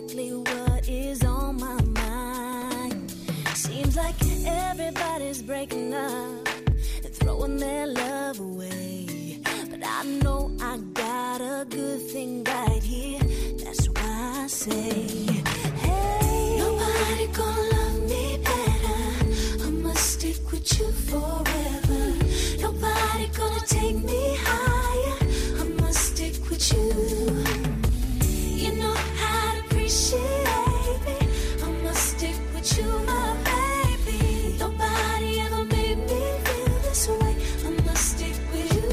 exactly what is on my mind. Seems like everybody's breaking up and throwing their love away. But I know I got a good thing right here. That's why I say, hey, nobody gonna love me better. I must stick with you forever. Nobody gonna take me higher. I must stick with you. You know how to appreciate me. I must stick with you, my baby. Nobody ever made me feel this way. I must stick with you.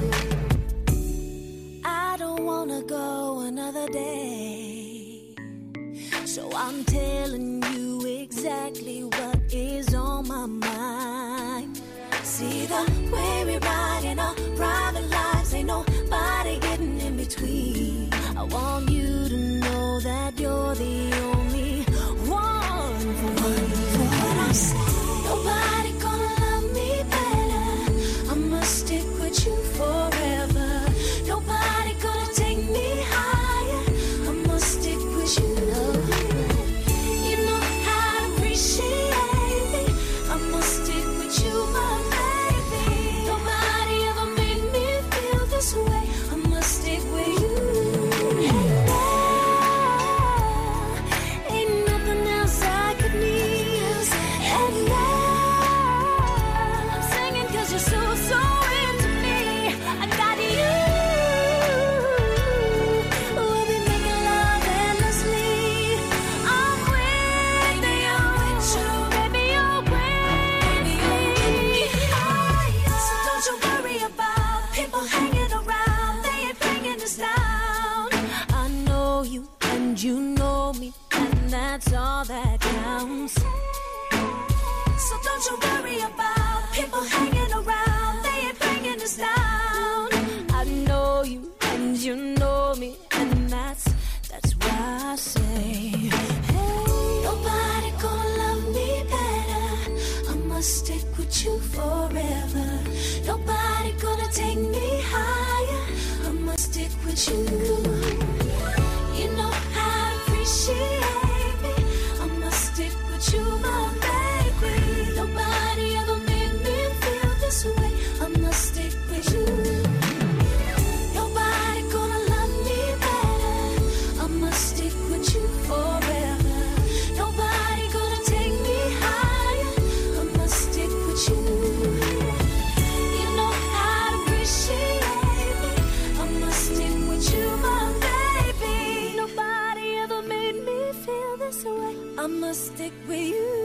I don't wanna go another day, so I'm telling you exactly what is on my mind. See the way we ride in our private lives, ain't nobody getting in between. I want you to know that you're the only one for me. For what I say, nobody gonna love me better. I must stick with you forever. Nobody gonna take me higher. I must stick with you. You know how to appreciate me. I must stick with you, my baby. Nobody ever made me feel this way. I must stick with you. And now, ain't nothing else I could need. And now, I'm singing 'cause you're so, so into me. I got you. We'll be making love endlessly. I'm with you, baby, you're with me. So don't you worry about people hanging around. They ain't bringing us down. I know you and you know me, and that's all that counts. So don't you worry about people hanging around. They ain't bringing us down. I know you and you know me, and that's why I say, hey, nobody gonna love me better. I must stick with you forever. Nobody gonna take me higher. I must stick with you. You know how to appreciate me. I must stick with you, my baby. Nobody ever made me feel this way. I must stick with you. Nobody gonna love me better. I must stick with you forever. Nobody gonna take me higher. I must stick with you. You know how to appreciate me. I must stick with you, my baby. Nobody ever made me feel this way. I must stick with you.